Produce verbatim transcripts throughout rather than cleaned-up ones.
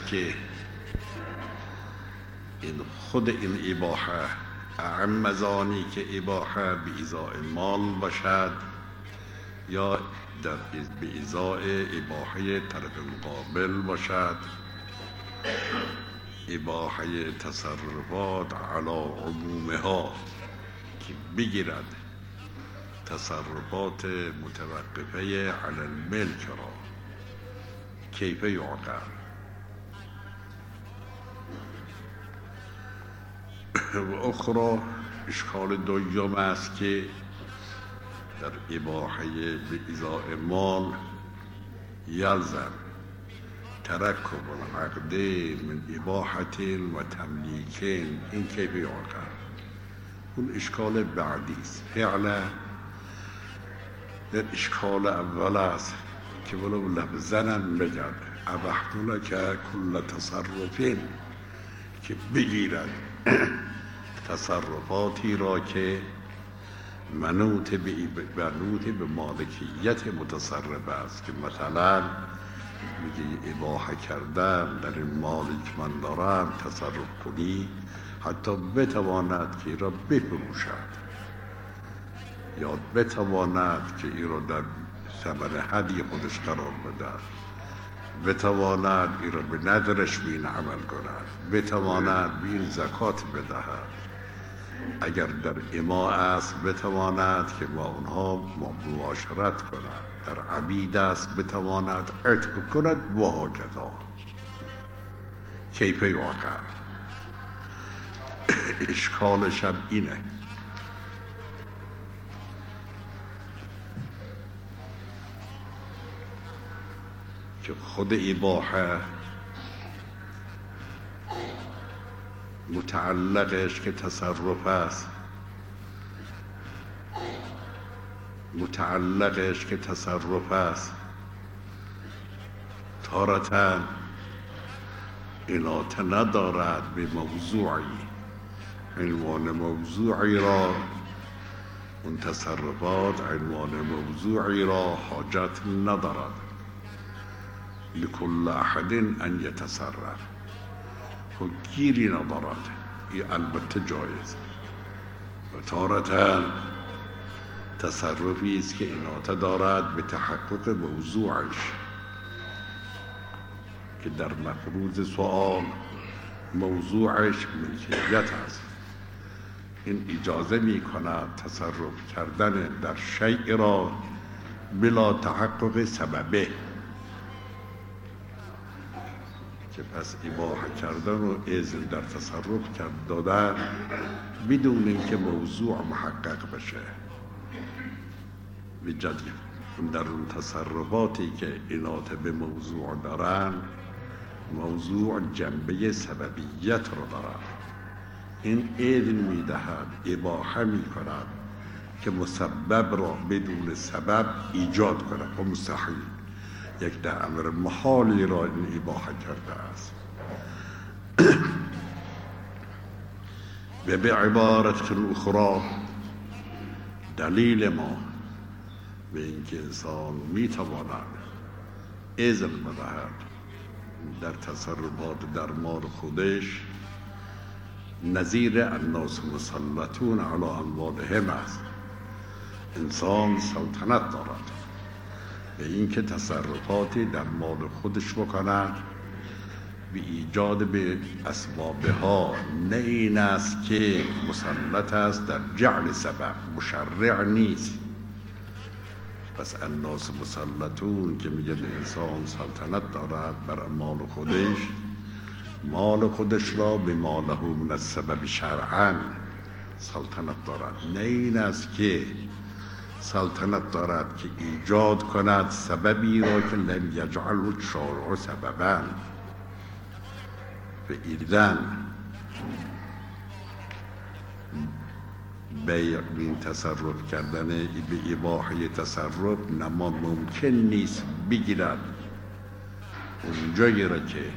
که این خود این اباحه اعم از آنی که اباحه به ازاء مال باشد یا در به ازاء اباحه طرف مقابل باشد. اباحه تصرفات علی عمومها که بگیرد تصرفات متوقفه علی الملک را. کیف یعقل؟ و اخرى اشکال دوم است که در اباحه به ازاء مال یلزم ترکب العقد من اباحت و تملیکین. این کیف یعقل؟ اون اشکال بعدی است. فعلا در اشکال اول است که ولو لفظنم بگرد ابحتون که کل تصرفین که بگیرد تصرفاتی را که منوط به منوط به مالکیت متصرف است، که مثلا میگه اباحه کردن در این مالی که من دارم تصرف کنی حتی بتواند که این را بفروشد یا بتواند که این را در ثمن هدی خودش قرار بدهد، بتواند این را به نظرش به این عمل کند، بتواند به این زکات بدهد. اگر در اما است بتواند که با اونها معاشرت کند، در عبید است بتواند عتق کند و هکذا. کیف یعقل؟ اشکالش هم اینه که خود اباحه متعلقش که تصرف است، متعلقش که تصرف است تارتاً عنایت ندارد به موضوعی، عنوان موضوعی را، اون تصرفات عنوان موضوعی را حاجت ندارد. لکل احد ان یتصرف، خود گیری ندارد. این البته جایز و تارتاً تصرفی است که عنایت دارد به تحقق موضوعش، که در مفروض سؤال موضوعش ملکیت است. این اجازه می کند تصرف کردن در شیء را بلا تحقق سببه، که پس اباحه کردن و اذن در تصرف کرد دادن بدون اینکه موضوع محقق بشه. به جدی در اون تصرفاتی که عنایت به موضوع دارن، موضوع جنبه سببیت رو دارد. این اذن میدهد، اباحه میکند که مسبب را بدون سبب ایجاد کند و مستحیل، یک در امر محالی را این اباحه کرده است. و به عبارت اخرى دلیل ما به اینکه انسان میتواند اذن بدهد در تصرفات در مال خودش نظیر الناس مسلطون علی اموالهم است. انسان سلطنت دارد به اینکه تصرفاتی در مال خودش بکند به ایجاد به اسبابها، نه این است که مسلط است در جعل سبب، مشرع نیست. پس الناس مسلطون که میگه انسان سلطنت دارد بر مال خودش، مال خودش را به ماله من السبب شرعا سلطنت دارد، نه این است که سلطنت دارد که ایجاد کند سببی را که لم یجعله الشارع سببا. و ایدن بیع این تصرف کردن به اباحه تصرف نما ممکن نیست بگیرد اونجایی را که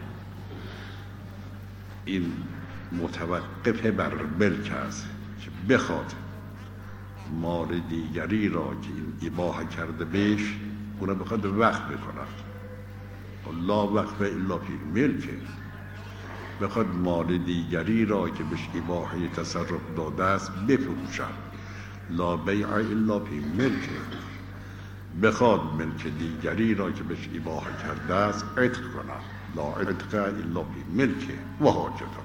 این متوقف بر ملک است، که بخواد مال دیگری را که این اباحه کرده بهش اون را بخواد وقت بکند. لا وقف الا فی ملک، بخواد مال دیگری را که بهش اباحه تصرف داده است بفروشد، لا بیع الا فی ملک، بخواد ملک دیگری را که بهش اباحه کرده است عتق کند، لا عتق الا فی ملک و هاکذا.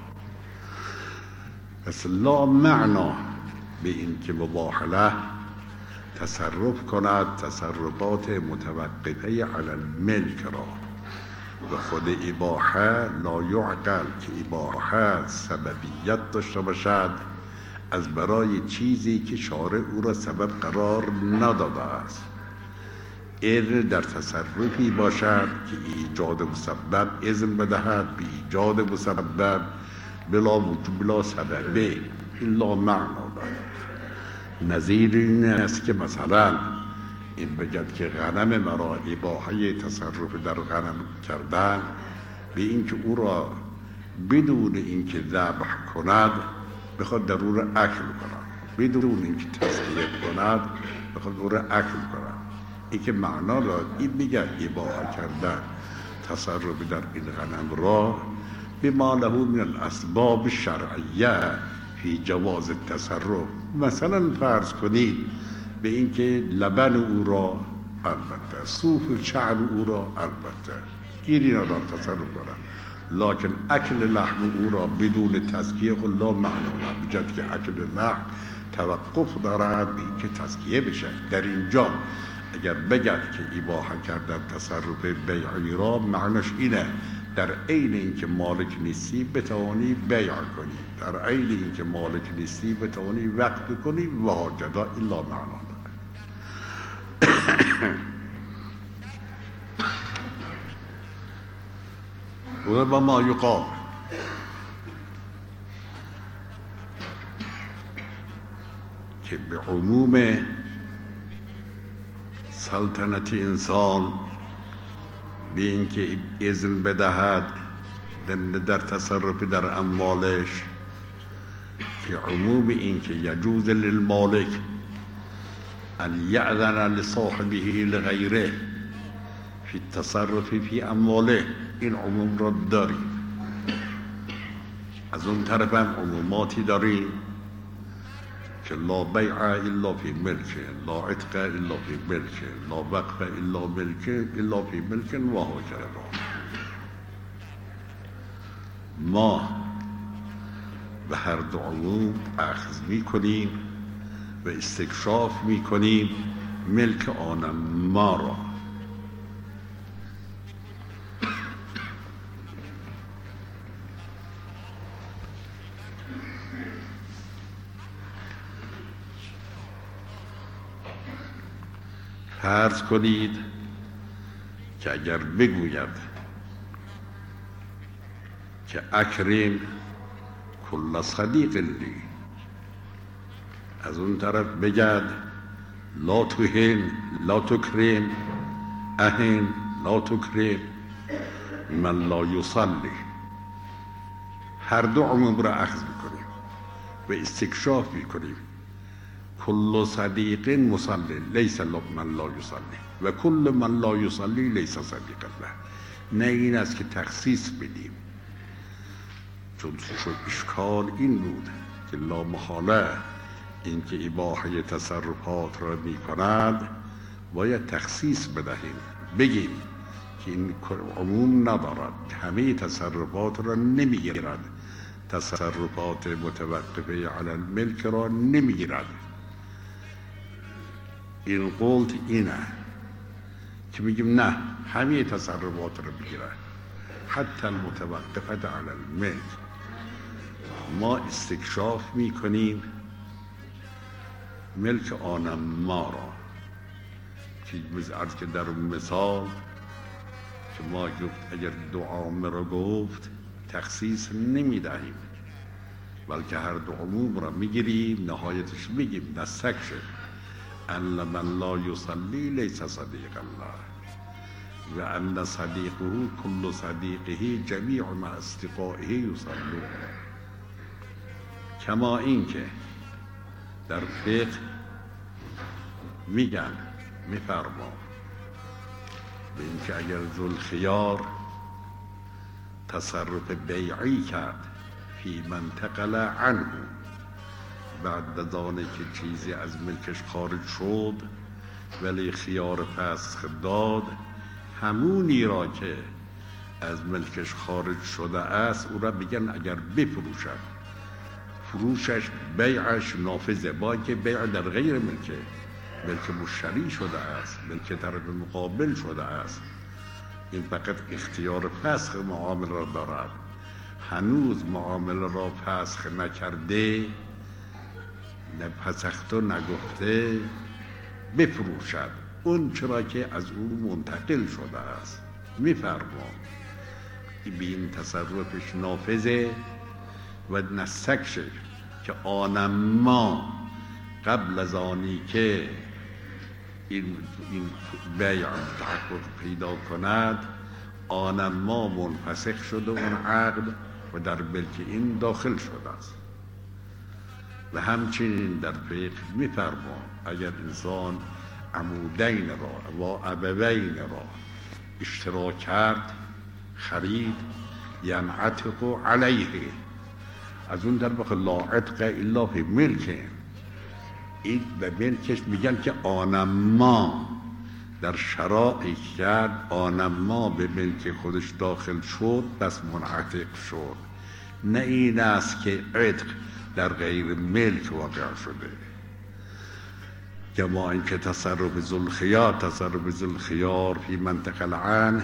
پس لا معنا به این که مباحله تصرف کند تصرفات متوقفه علی الملک را، و خود اباحه لا یعقل که اباحه سببیت داشته باشد از برای چیزی که شارع او را سبب قرار نداده است. اذن در تصرفی باشد که ایجاد مسبب اذن بدهد به ایجاد مسبب بلا وجود بلا سببه، این لا معنا دارد. نظیر این است که مثلا این بگد که غنم مرا اباحه تصرف در غنم کردن به اینکه او را بدون اینکه ذبح کند بخواد در او را اکل کند، بدون اینکه تسکیه کند بخواد او را اکل کند. این که معنا را این بگد اباحه کردن تصرف در این غنم را بما له من الاسباب شرعیه فی جواز التصرف. مثلا فرض کنید به اینکه لبن او را البته، صوف شعر او را البته گیری ندارد تصرف دارد، لکن اکل لحم او را بدون تزکیه خود لا معنا بجد که اکل لحم توقف دارد به اینکه تزکیه بشه. در اینجا اگر بگد که اباحه کردن تصرف بیعی را معناش اینه در عین اینکه مالک نیستی بتوانی بیع کنی، در عین اینکه مالک نیستی بتوانی وقف کنی و هاکذا، الا معنا داره. و ما یقال که به عموم سلطنت انسان به اینکه اذن بدهد در تصرف در اموالش، که عموم اینکه یجوز للمالک ان یأذن لصاحبه لغیره فی التصرف فی امواله، این عموم را داریم. از اون طرف هم عموماتی داریم که لا بیع الا فی ملک، لا عتق الا فی ملک، لا وقف الا ملک الا فی ملک و هاکذا. ما به هر دو عموم اخذ می کنیم و استکشاف می کنیم ملک آن ما را. فرض کنید که اگر بگوید که اکرم کل صدیق لی، از اون طرف بگد لا تهن لا تکرم اهن لا تکرم من لا یصلی، هر دو عموم را اخذ میکنیم و استکشاف میکنیم. کل صدیق مصلی لیس من لا یصلی و کل من لا یصلی لیس صدیق الله. نه این است که تخصیص بدیم، چون شد اشکال این بود که لا محاله این که اباحه تصرفات را می کند باید تخصیص بدهیم، بگیم که این عموم ندارد، همه تصرفات را نمی گیرد، تصرفات متوقفه علی الملک را نمی گیرد. این قولت اینه که میگیم نه، همه تصرفات را بگیرد، حتی المتوقفه علی الملک. ما استکشاف میکنیم ملک آن ما را، که عرض که در مثال که ما گفت اگر دو عام را گفت تخصیص نمیدهیم، بلکه هر دو عموم را میگیریم، نهایتش میگیم نستک شد ان من لا یصلی لیس صدیق الله و ان صدیقه کل صدیقه جمیع مع اصدقائه یصلون. کما این که در فقه میگن، میفرما به این که اگر ذوالخیار تصرف بیعی کرد فی من تقل عنه، بعد از آنه که چیزی از ملکش خارج شد ولی خیار فسخ داد، همونی را که از ملکش خارج شده است او را میگن اگر بفروشد، فروشش بیعش نافذه، با که بیع در غیر ملکه، ملک مشتری شده است، ملک طرف مقابل شده است، این فقط اختیار فسخ معامله را دارد، هنوز معامله را فسخ نکرده، نه فسخته نگفته بفروشد اون چرا که از او منتقل شده است. میفرمان به این تصرفش نافذه و نسکشه که آن ما قبل از آنی که این, این بیع تحقق پیدا کند، آن ما منفسخ شده اون عقد و در ملک این داخل شده است. و همچنین در فقه میفرمان اگر انسان عمودین را و ابوین را اشتراک کرد، خرید، ینعتق علیه، از اون در واقع لا عتق الا فی ملک، این به ملکش میگن که آنما در شرائعی کرد، آنما به ملک خودش داخل شد بس منعتق شد، نه این است که عتق در غیر ملک واقع شده. کما اینکه تصرف ذوالخیار، تصرف ذوالخیار فی منطقه العن،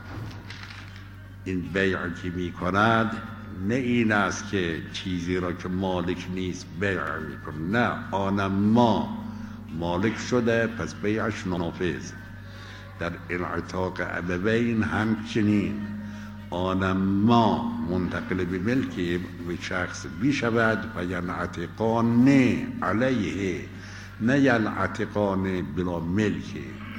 این بیعی که می کند نه این است که چیزی را که مالک نیست بیع می کند، نه، آن ما مالک شده پس بیعش نافذ. در انعتاق ابوین همچنین آن ما منتقل به ملک به شخص بی شود و ینعتقان علیه، نه ینعتقان بلا ملک.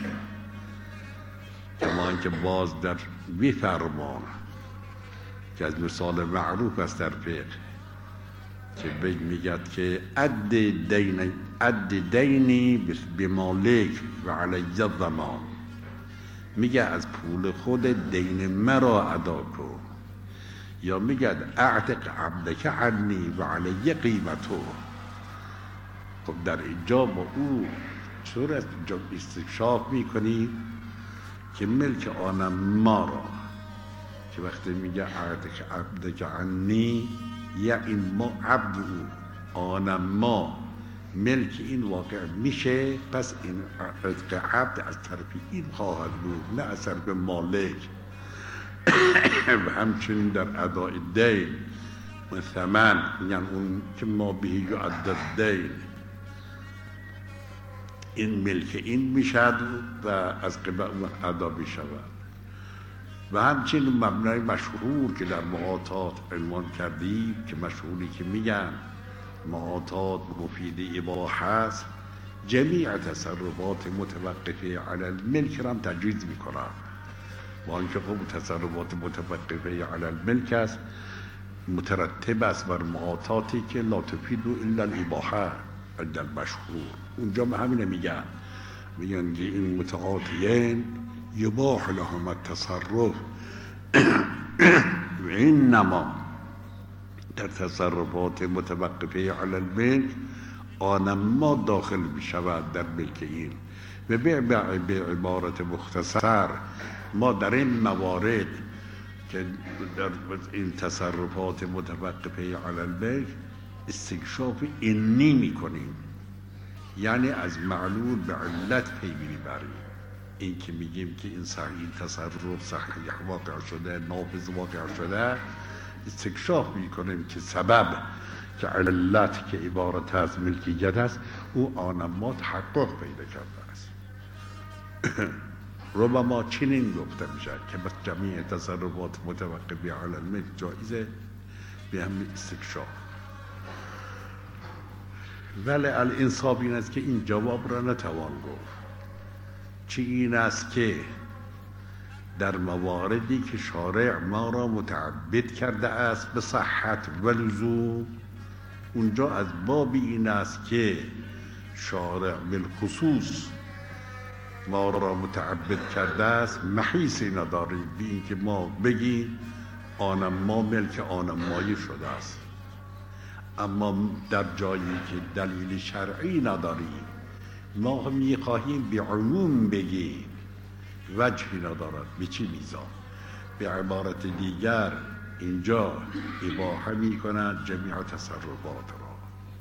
کما اینکه باز در بیفرمان که از مثال معروف است در فقه که بگ میگد که اد دین اد دینی بمالک و علی الضمان، میگه از پول خود دین مرا ادا کن، یا میگه اعتق عبدک عنی و علی قیمتو. خب در اینجا با او صورت استکشاف میکنی که ملک آن ما را که وقتی میگه اعتق عبدک عنی، یا این ما عبد او، آن ما ملک این واقع میشه، پس این عتق عبد از طرف این خواهد بود نه از طرف مالک. و همچنین در ادای دین و ثمن، یعنی اون که ما بهی یعد دین، این ملک این میشد و از قبل اون ادا میشود. و همچنین مبنای مشهور که در معاطات عنوان کردیم که مشهوری که میگن معاطات مفید اباحه است، جمیع تصرفات متوقفه علی الملک را هم تجویز میکنن، و آنکه خب تصرفات متوقفه علی الملک است مترتب است بر معاطاتی که لا تفید الا الاباحه عند المشهور. اونجا همین میگن میگن که این متعاطیین یباح لهم التصرف و اینما در تصرفات متوقفه علی الملک آن ما داخل می شود در ملک این. و به عبارت مختصر ما در این موارد که در این تصرفات متوقفه علی الملک استکشاف اینی می کنیم، یعنی از معلول به علت پی میبریم. این که میگیم که این صحیح تصرف صحیح واقع شده، نافذ واقع شده، استکشاف میکنیم که سبب که علت که عبارت از ملکیت است او آن ما تحقق پیدا کرده است. ربما چنین گفته میشه که بس جمیع تصرفات متوقفه علی الملک جایزه به همین استکشاف. ولی الانصاف این است که این جواب را نتوان گفت. چی این است که در مواردی که شارع ما را متعبد کرده است به صحت و لزوم، اونجا از باب این است که شارع بالخصوص ما را متعبد کرده است، محیصی نداریم به این که ما بگیم آن ما ملک آن مایی شده است. اما در جایی که دلیل شرعی نداریم، ما میخواهیم به عموم بگیم، وجهی ندارد. به چی میزان؟ به عبارت دیگر اینجا اباحه میکند جمیع تصرفات را.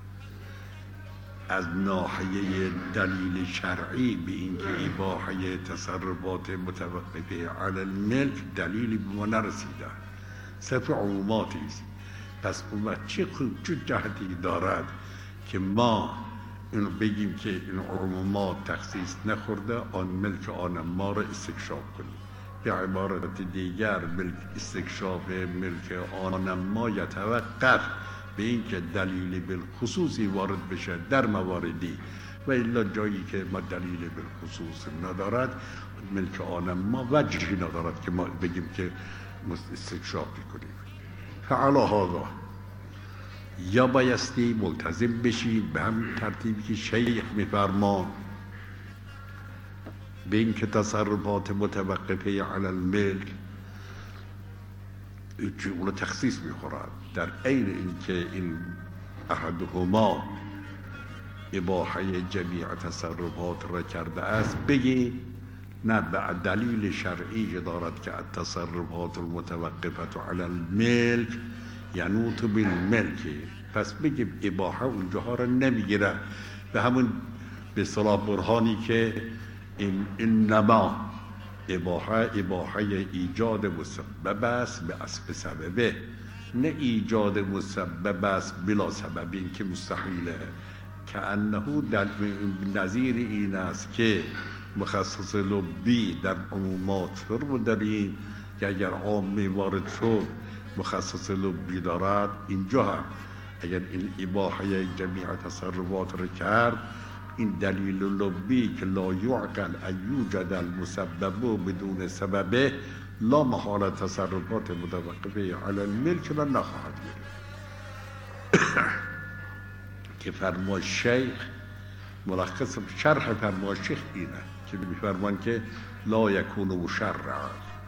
از ناحیه دلیل شرعی به اینکه اباحه تصرفات متوقفه علی الملک دلیلی به ما نرسیده، صرف عموماتی است. پس اون وقت چه چه جهتی دارد که ما اینو بگیم که این عمومات تخصیص نخورده، آن ملک آن ما را استکشاف کنیم؟ به عبارت دیگر ملک استکشاف ملک آن ما یتوقف به اینکه دلیل بالخصوصی وارد بشه در مواردی، و الا جایی که ما دلیل بالخصوص ندارد، ملک آن ما وجهی ندارد که ما بگیم که استکشاف کنیم. فعلا هذا یا بایستی ملتزم بشیم به همین ترتیبی که شیخ میفرمان به این که تصرفات متوقفه علی الملک اون تخصیص میخورد، در عین اینکه این احدهما اباحه جمیع تصرفات را کرده است، بگی نه به دلیل شرعی دارد که التصرفات المتوقفه علی الملک ینوط بالملک، پس بگیم اباحه اونجاها را نمیگیره. به همون به اصطلاح برهانی که این انما اباحه اباحه ایجاد مسبب است به اسب سببه، نه ایجاد مسبب است بلا سبب، این که مستحیله. که انه در نظیر این است که مخصص لبی در عمومات رو داریم که اگر عام وارد شد مخصص لبی دارد، اینجا هم اگر این اباحه جمیع تصرفات رو کرد، این دلیل لبی که لا یعقل ان یوجد المسبب بدون سببه، لا محال تصرفات متوقفه علی الملک را نخواهد گرفت. که فرمان شیخ ملخص شرح فرمان شیخ اینه که میفرمان که لا یکون مشرعا،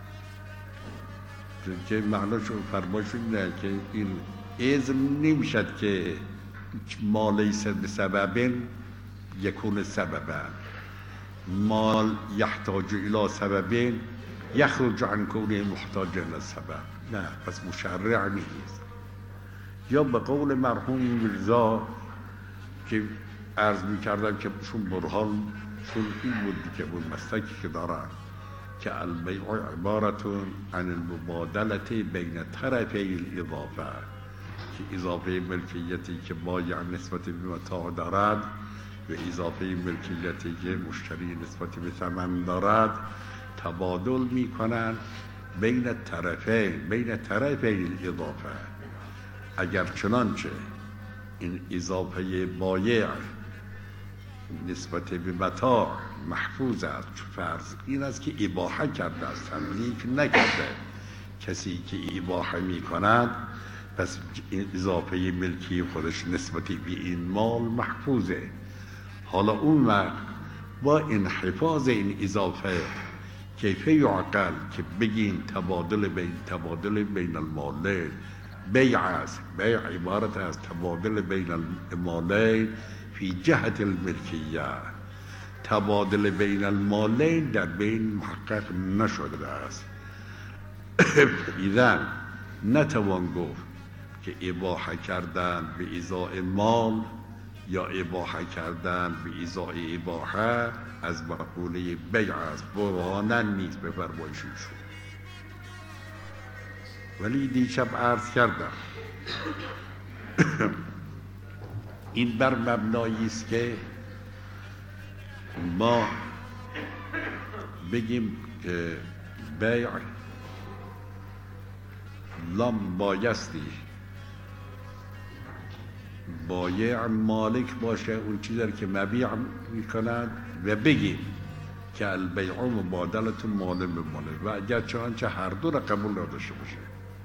که معناش فرمانش اینه که این اذن نمیشد که ما لیس بسبب یکون سببا، ما یحتاج الى سبب یخرج عن کونه محتاج الى سبب، نه پس مشرع نیست. یا به قول مرحوم میرزا که عرض میکردم که چون برهان چون این بود که اون مسلکی که دارن که البیع عبارتون عن المبادلة بین طرفی الاضافه، که اضافه ملکیتی که بایع نسبت به متاع دارد و اضافه ملکیتی که مشتری نسبت به ثمن دارد تبادل میکنن بین طرفین بین طرفی الاضافه. اگر چنانچه این اضافه بایع نسبت به متاع محفوظ است، فرض این است که اباحه کرده است، تملیک نکرده، کسی که اباحه می کند پس این اضافه ملکی خودش نسبت به این مال محفوظه. حالا اون وقت با این حفاظ این اضافه کیف یعقل که بگین تبادل بین تبادل بین المالین بیع است، بیع عبارت از تبادل بین المالین فی جهت الملکیه، تبادل بین المالین در بین محقق نشده است. اذن نتوان گفت که اباحه کردن به ازاء مال یا اباحه کردن به ازاء اباحه از مقوله بیع است، برهانن نیست به فرمایششون. ولی دیشب عرض کردم این بر مبنایی است که ما بگیم که بیع لام بایستی بایع مالک باشه اون چیزی که مبیع میکنند، و بگیم که البیع مبادلت مال به مال، و اگر چنانچه هر دو را قبول نداشته باشه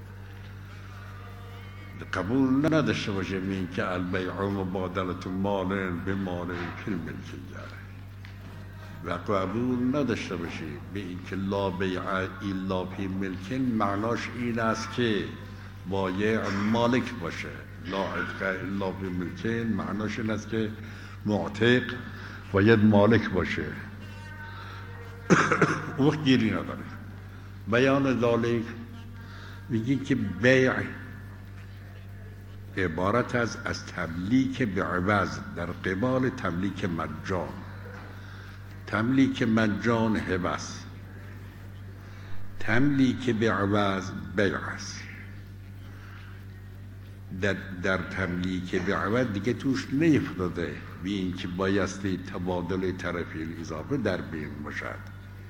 قبول نداشته باشه این که البیع مبادلت مال به مال کل ملکیه، و قبول نداشته باشی به اینکه لا بیع الا فی ملک، معناش این است که بایع مالک باشه. لا عتق الا فی ملک معناش این است که معتق باید مالک باشه. وقت گیری نداره. بیان ذالک میگی که بیع عبارت از از تملیک به عوض در قبال تملیک مجان. تملیک مجان هبه است، تملیک به عوض بیع است. در, در تملیک به عوض دیگه توش نیفتاده بی اینکه بایستی تبادل طرفی الاضافه در بین باشد.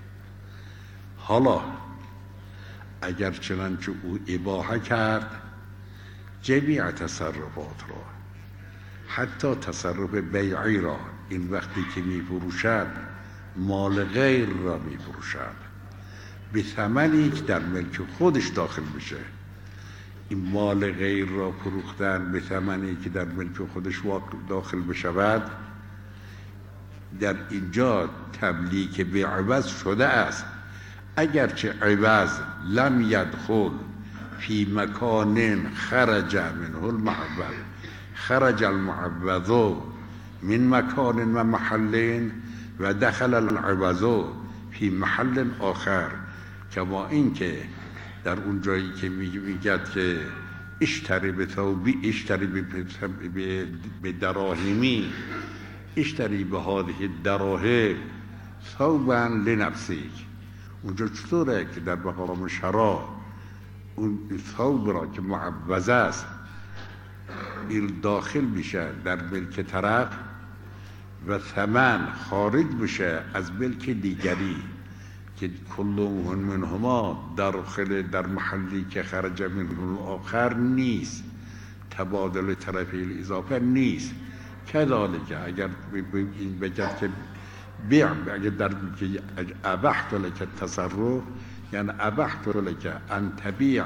حالا اگر چنانچه او اباحه کرد جمیع تصرفات را، حتی تصرف بیعی را، این وقتی که می فروشد مال غیر را می فروشد به ثمنی که در ملک خودش داخل بشه. این مال غیر را فروختن به ثمنی که در ملک خودش داخل بشود، در اینجا تملیک به عوض شده است. اگرچه عوض لم یدخل فی مکان خرج منه المعوض، خرج المعوض من مکان و محل و دخل العوض فی محل آخر، کما اینکه در اون جایی که میگد که اشتری به ثوبی، اشتری به دراهمی، اشتری به هذه الدراهم ثوبا لنفسیک. اونجا چطوره که در مقام شرا اون ثوب را که معوض است این داخل بشه در ملک طرف و ثمن خارج بشه از ملک دیگری که کلهم منهما داخل در محلی که خرج منه آخر نیست، تبادل طرفی الاضافه نیست. کذالک اگر این بگد که بیع، اگر در که ابحت لک تصرف، یعنی ابحت لک ان تبیع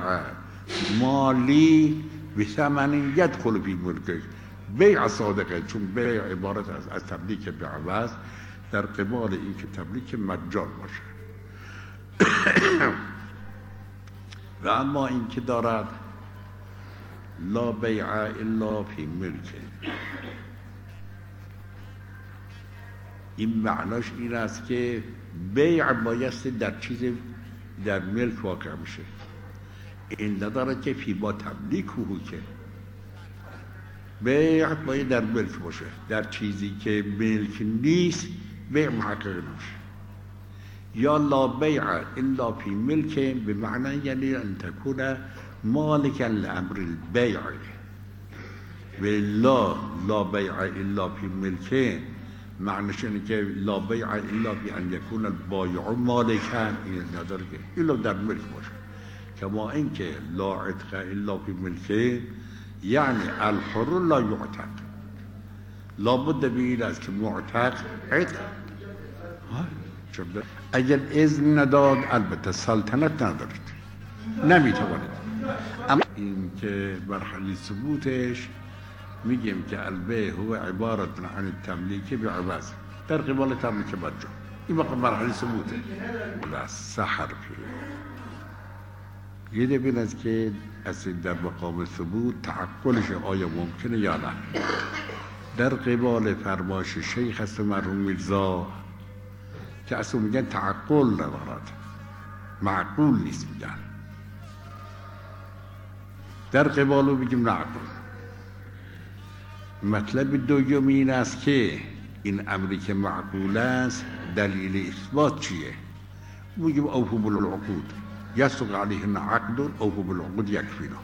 مالی بثمن یدخل فی ملکک، بیع صادقه، چون بیع عبارت از از تملیک به عوض در قبال این که تملیک مجان باشه. و اما این که دارد لا بیع الا فی ملک، این معناش این است که بیع بایستی در چیز در ملک واقع میشه. این نداره که فی با تملیک او، که بیع باید در ملک باشه. در چیزی که ملک نیست بیع محقق نمیشه. یا لا بیع الا فی ملک به معنی یعنی ان تکون مالکا لامر البیع، و لا لا بیع الا فی ملک معنیش اینه که لا بیع الا فی ان یکون البایع مالکا، این نداره که الا در ملک باشه. کما اینکه لا عتق الا فی ملک یعنی الحر لا یعتق، لابد به این است که معتق عتق. اگر اذن نداد البته سلطنت ندارید، نمیتوانید. اما این که مرحله ثبوتش میگیم که البیع هو عبارت عن التملیک بعوض در قبال تملیک مجان. این واقع مرحله ثبوته. ولا سحر یه دفعه است که از در مقام ثبوت تعقلش آیا ممکنه یا نه. در قبال فرمایش شیخ است مرحوم میرزا که اصلا میگن تعقل ندارد، معقول نیست میگن. در قبال رو بگیم نعقل. مطلب دوم این است که این امری که معقول است دلیل اثبات چیه؟ میگیم اوفوا بالعقود، یسق علیهن عقد، اوفوا بالعقود یکفینا.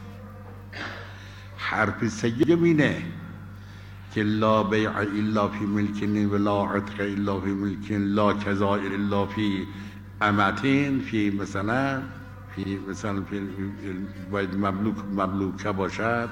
حرف سیوم اینه که لا بیع الا فی ملک و لا عتق الا فی ملک، لا کذائر الا فی امتین، فی مثلا فی مثلا فی باید مملوک مملوکه باشد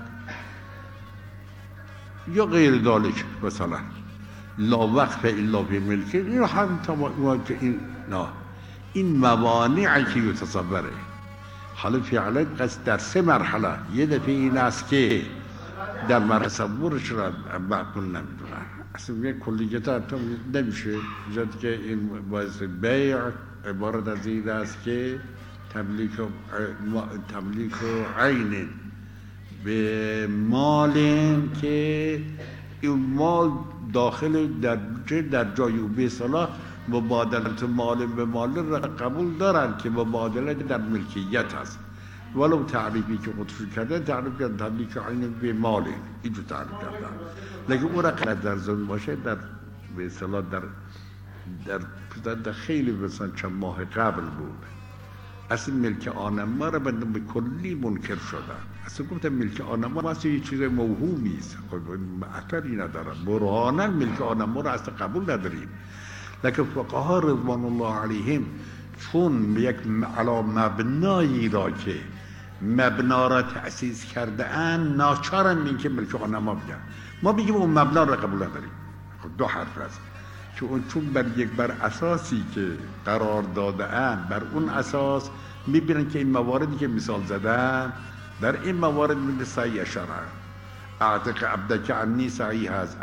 یا غیر ذالک، مثلا لا وقف الا فی ملک. این هم تمام این نه، این موانعی که یتصوره. حالا فعلا قصد در سه مرحله. یه دفعه این است که در مرحله تصورش را معقول نمیدونن، اصلا یک کلیت حتی نمیشه جد که این باعث بیع عبارت از این است که تملیک تملیک عین به مال که این مال داخل در در جای او به اصطلاح مبادلت مال به مال را قبول دارن که مبادله در ملکیت هست، ولو تعریفی که خودشون کردن تعریف کردن تملیک عین به مال اینجور تعریف کردن، لیکن اون را در زمین باشه در به اصطلاح در در در خیلی مثلا چند ماه قبل بود اصلا ملک آنما را به کلی منکر شدن. اصلا گفتم ملک آنما اصلا یه چیز موهومی است، اثری نداره، برهانا ملک آنما را اصلا قبول نداریم. لیکن فقها رضوان الله علیهم چون یک علا مبنایی را که مبنا را تأسیس کرده اند ناچارن این که ملک آنما بگن، ما بگیم اون مبنا را قبول نداریم. خب دو حرف هست، چون چون بر یک بر اساسی که قرار داده اند بر اون اساس میبینن که این مواردی که مثال زدن در این موارد من صحیح شرع اعتق عبدک عنی صحیح هست،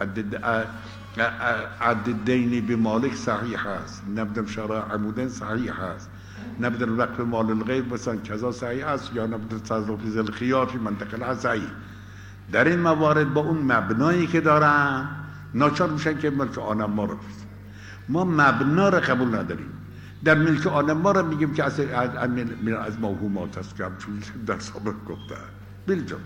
عد دینی به مالک صحیح هست، نبدم شرع عمودن صحیح هست، نبدم وقف مال الغیر مثلا کذا صحیح هست، یا نبدم تصرف ذل خیار فی منطقه الصحیح. در این موارد با اون مبنایی که دارن ناچار میشن که ملک آنما رو بسن. ما مبنا را قبول نداریم، در ملک آنما را میگیم که از از موهومات هست که همچون در سابق گفته بالجمله.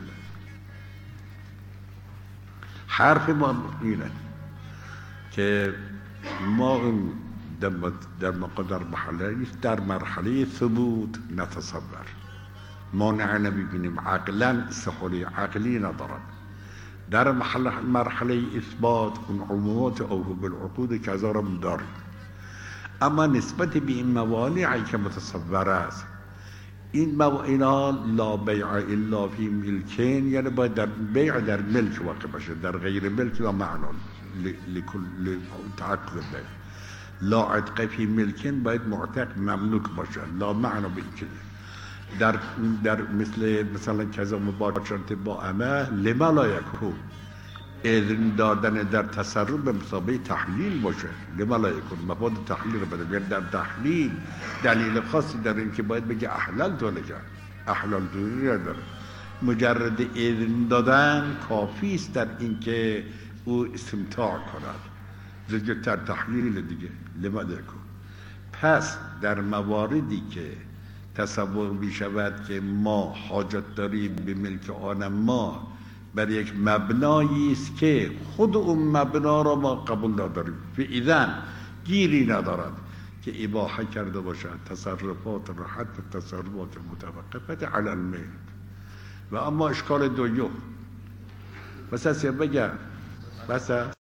حرف ما اینه که ما در در در مرحله در مرحله ثبوت نتصور، مانع نمیبینیم، عقلا استحاله عقلی ندارد. در مرحله مرحله اثبات اون عمومات اوهب العقود که هزار هم داریم، اما نسبت به این موانعی که متصور است این موانع لا بیع الا فی ملکین، یعنی باید در بیع در ملک واقع باشه، در غیر ملک لا معنا لکل تعقد بیع. لا عتق فی ملکین باید معتق مملوک باشه، لا معنا به این. در در مثل مثلا کذا مباشرت با امه لما لا یکون، اذن دادن در تصرف به مسابقه تحلیل باشه، لما لا یکون مفاد تحلیل رو بده. در تحلیل دلیل خاصی در این که باید بگه احلال تو لگه احلال تو نداره، مجرد اذن دادن کافی است در این که او استمتاع کند، دیگه در تحلیل دیگه لما لا یکون. پس در مواردی که تصور می شود که ما حاجت داریم به ملک آنما بر یک مبنایی است که خود اون مبنا را ما قبول نداریم، فاذن گیری ندارد که اباحه کرده باشد تصرفات را حتی تصرفات متوقفه علی المیل. و اما اشکال دوم بس است بگم بس